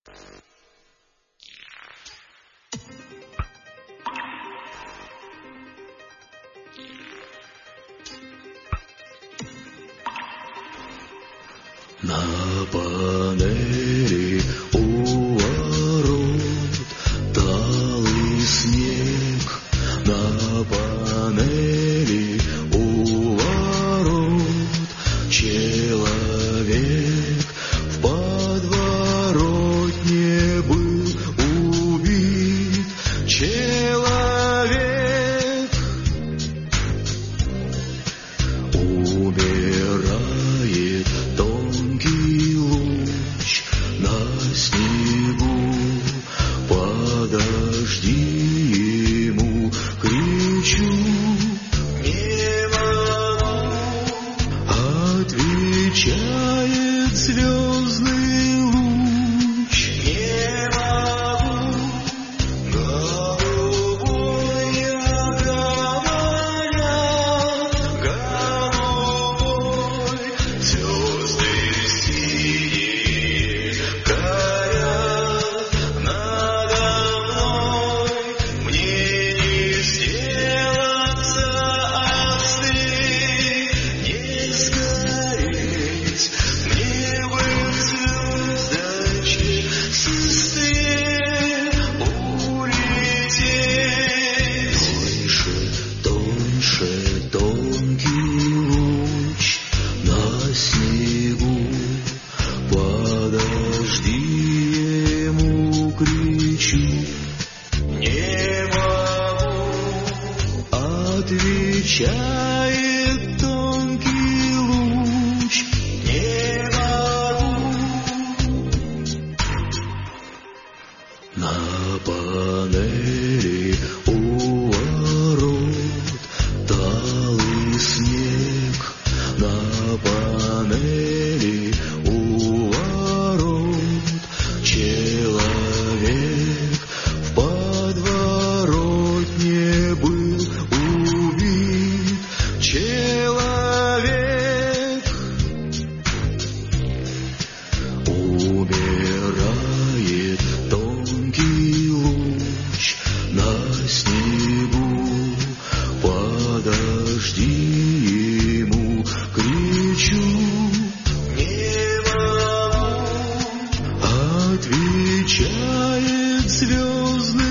На панели у ворот талый снег, на панели у ворот человек в подворотне был убит. Человек умирает, тонкий луч на снегу, подожди ему, кричу, не могу, отвечает звездный луч, не могу, голубой я говоря, голубой, звезды синие горят надо мной, мне не сделаться острей, не сгореть, мне бы звездочек сестре улететь. Тоньше, тоньше, тонкий луч на снегу, подожди ему, кричу, не могу, отвечает тонкий луч, не могу. На панели у ворот талый снег, на панели у ворот человек в подворотне был убит. Человек умирает, тонкий луч на снегу, подожди ему, кричу, не могу, отвечает звездный